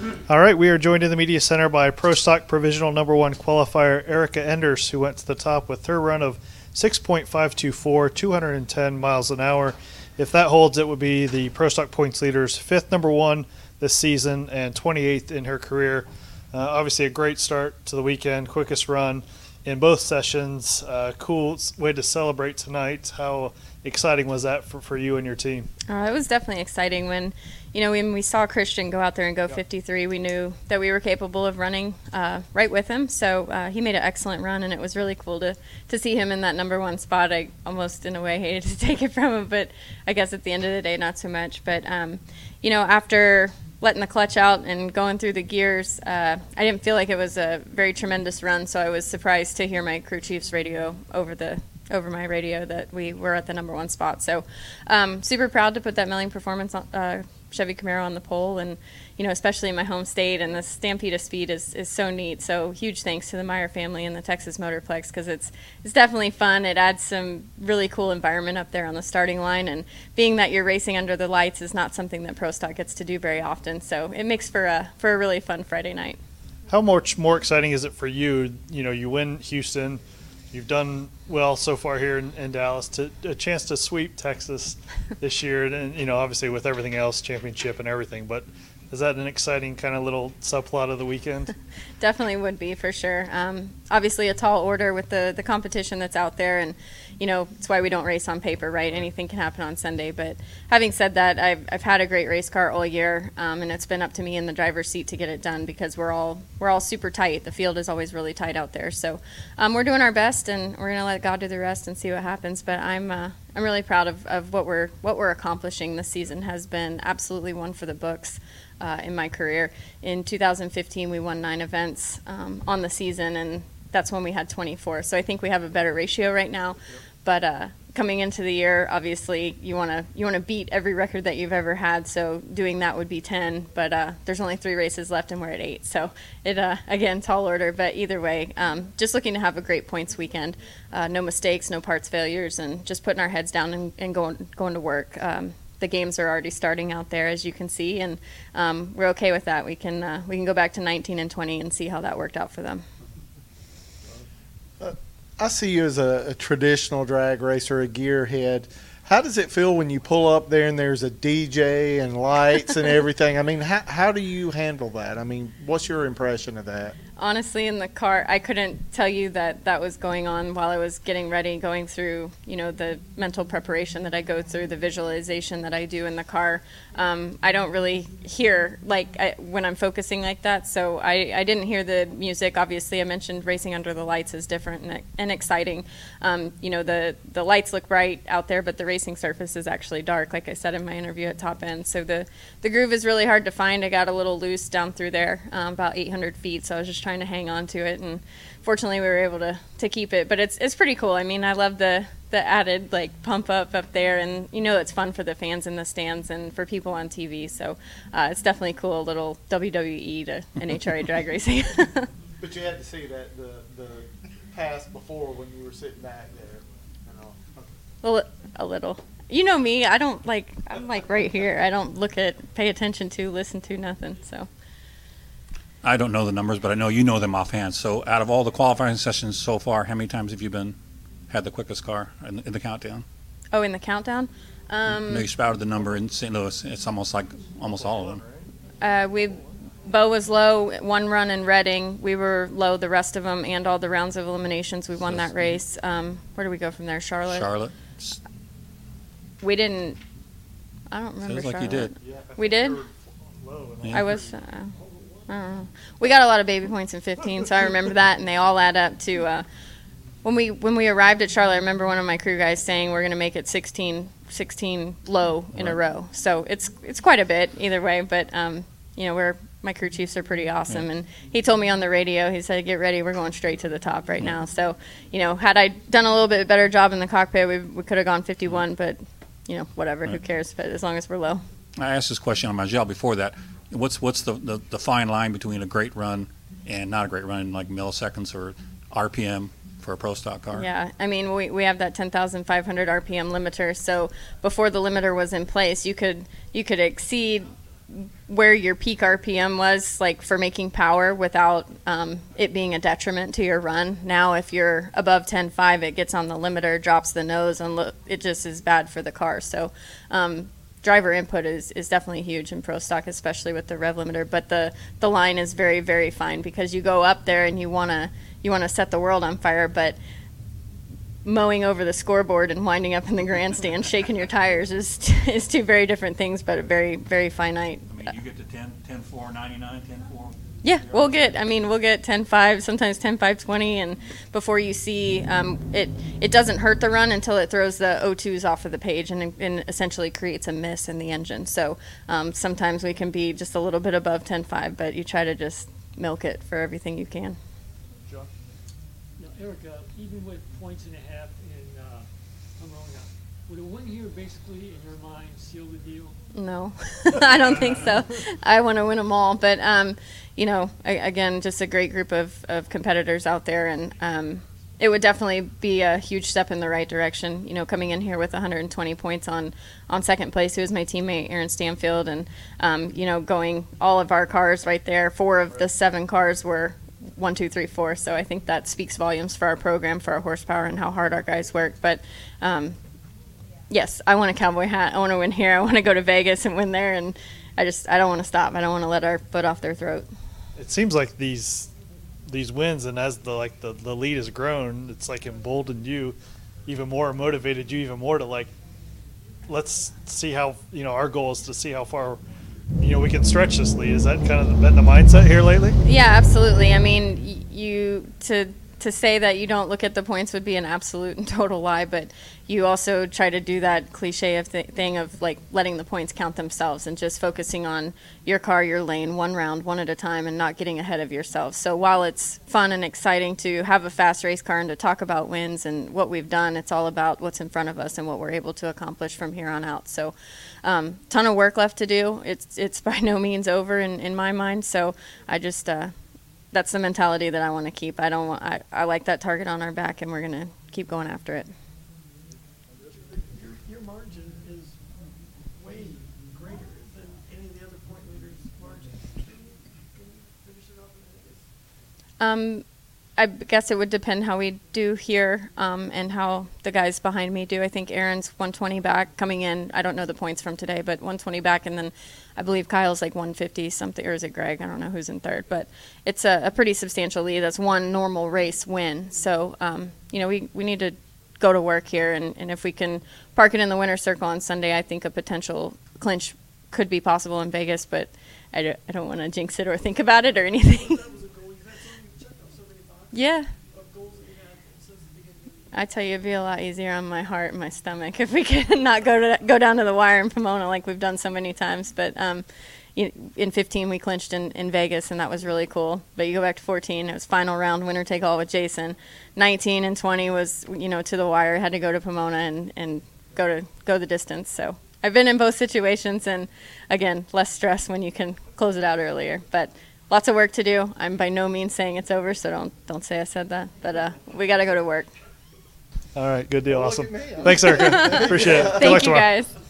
All right, we are joined in the media center by Pro Stock Provisional number 1 qualifier Erica Enders, who went to the top with her run of 6.524, 210 miles an hour. If that holds, it would be the Pro Stock points leader's 5th number 1 this season and 28th in her career. Obviously a great start to the weekend, quickest run in both sessions. Cool way to celebrate tonight. How exciting was that for you and your team? It was definitely exciting when we saw Christian go out there and go 53. We knew that we were capable of running right with him. So he made an excellent run, and it was really cool to see him in that number 1 spot. I almost, in a way, hated to take it from him, but I guess at the end of the day, not so much. But, after letting the clutch out and going through the gears, I didn't feel like it was a very tremendous run, so I was surprised to hear my crew chief's radio over my radio that we were at the number 1 spot. So super proud to put that milling performance Chevy Camaro on the pole, and especially in my home state, and the Stampede of Speed is so neat. So huge thanks to the Meyer family and the Texas Motorplex, because it's definitely fun. It adds some really cool environment up there on the starting line, and being that you're racing under the lights is not something that Pro Stock gets to do very often. So it makes for a really fun Friday night. How much more exciting is it for you? You win Houston. You've done well so far here in Dallas. A chance to sweep Texas this year, and obviously with everything else, championship and everything. But is that an exciting kind of little subplot of the weekend? Definitely would be, for sure. Obviously a tall order with the competition that's out there, and it's why we don't race on paper, right? Anything can happen on Sunday. But having said that, I've had a great race car all year, and it's been up to me in the driver's seat to get it done, because we're all super tight. The field is always really tight out there. So we're doing our best, and we're gonna let God do the rest and see what happens. But I'm really proud of what we're accomplishing. This season has been absolutely one for the books. In my career. In 2015, we won 9 events on the season, and that's when we had 24. So I think we have a better ratio right now. But coming into the year, obviously, you want to beat every record that you've ever had. So doing that would be 10. But there's only 3 races left, and we're at 8. So it again, tall order. But either way, just looking to have a great points weekend. No mistakes, no parts failures, and just putting our heads down and going to work. The games are already starting out there, as you can see, and we're okay with that. We can go back to 19 and 20 and see how that worked out for them. I see you as a traditional drag racer, a gearhead. How does it feel when you pull up there and there's a DJ and lights and everything? I mean, how do you handle that? I mean, what's your impression of that? Honestly, in the car, I couldn't tell you that was going on while I was getting ready, going through, the mental preparation that I go through, the visualization that I do in the car. I don't really hear, when I'm focusing like that, so I didn't hear the music. Obviously, I mentioned racing under the lights is different and exciting. The lights look bright out there, but the racing surface is actually dark, like I said in my interview at Top End. So the groove is really hard to find. I got a little loose down through there, about 800 feet, so I was just trying to hang on to it, and fortunately we were able to keep it. But it's pretty cool. I mean, I love the added pump up there, and it's fun for the fans in the stands and for people on TV. So it's definitely cool, a little WWE to NHRA drag racing. But you had to see that the past before when you were sitting back there. Well, a little. You know me, I'm right here. I don't pay attention to, listen to, nothing. So I don't know the numbers, but I know you know them offhand. So out of all the qualifying sessions so far, how many times have you had the quickest car in the countdown? Oh, in the countdown? No, you spouted the number in St. Louis. It's almost all of them. Bo was low 1 run in Reading. We were low the rest of them, and all the rounds of eliminations. We won that race. Where do we go from there? Charlotte? We didn't. I don't remember. Feels like Charlotte. you did. We did? Yeah. I was. I don't know. We got a lot of baby points in 15, so I remember that, and they all add up to when we arrived at Charlotte. I remember one of my crew guys saying we're going to make it 16 low in a row. So it's quite a bit either way, but my crew chiefs are pretty awesome, and he told me on the radio, he said, "Get ready, we're going straight to the top right now." So had I done a little bit better job in the cockpit, we could have gone 51, but whatever, who cares? But as long as we're low. I asked this question on my gel before that. What's the fine line between a great run and not a great run, like milliseconds or RPM for a Pro Stock car? Yeah, I mean, we have that 10,500 RPM limiter, so before the limiter was in place, you could exceed where your peak RPM was, like for making power without it being a detriment to your run. Now, if you're above 10.5, it gets on the limiter, drops the nose, and it just is bad for the car. So driver input is definitely huge in Pro Stock, especially with the rev limiter. But the line is very, very fine because you go up there and you wanna set the world on fire, but mowing over the scoreboard and winding up in the grandstand shaking your tires is two very different things, but very, very finite. I mean, you get to 10.4, 99, 10.4. Yeah, we'll get 10.5, sometimes 10.520, and before you see it doesn't hurt the run until it throws the O2s off of the page and essentially creates a miss in the engine. So sometimes we can be just a little bit above 10.5, but you try to just milk it for everything you can. Now, Erica, even with points and a half in Pomona, would a win here basically, in your mind, seal the deal? No, I don't think so. I want to win them all, but again, just a great group of competitors out there, and it would definitely be a huge step in the right direction. Coming in here with 120 points on second place, who was my teammate Aaron Stanfield, and going all of our cars right there. 4 of the 7 cars were 1, 2, 3, 4. So I think that speaks volumes for our program, for our horsepower, and how hard our guys work. But yes, I want a cowboy hat. I want to win here. I want to go to Vegas and win there, and I don't want to stop. I don't want to let our foot off their throat. It seems like these wins, and as the lead has grown, it's like emboldened you even more, motivated you even more to let's see how our goal is to see how far we can stretch this lead. Is that kind of been the mindset here lately? Yeah, absolutely. I mean, to say that you don't look at the points would be an absolute and total lie, but you also try to do that cliche thing of letting the points count themselves and just focusing on your car, your lane, one round, one at a time, and not getting ahead of yourself. So while it's fun and exciting to have a fast race car and to talk about wins and what we've done, it's all about what's in front of us and what we're able to accomplish from here on out. So ton of work left to do. It's by no means over in my mind. So I just that's the mentality that I want to keep. I like that target on our back, and we're going to keep going after it. Your margin is way greater than any of the other point leaders' margins. Can you finish it off in Vegas? I guess it would depend how we do here and how the guys behind me do. I think Aaron's 120 back coming in. I don't know the points from today, but 120 back, and then I believe Kyle's 150 something, or is it Greg? I don't know who's in third, but it's a pretty substantial lead. That's one normal race win. So we need to go to work here, and if we can park it in the winner's circle on Sunday, I think a potential clinch could be possible in Vegas, but I don't want to jinx it or think about it or anything. Yeah. I tell you, it'd be a lot easier on my heart and my stomach if we could not go down to the wire in Pomona like we've done so many times. But in 15, we clinched in Vegas, and that was really cool. But you go back to 14, it was final round, winner take all with Jason. 19 and 20 was to the wire. Had to go to Pomona and go the distance. So I've been in both situations, and again, less stress when you can close it out earlier. But lots of work to do. I'm by no means saying it's over, so don't say I said that. But we got to go to work. All right, good deal. Awesome. Thanks, Erica. Appreciate it. Thank you, guys.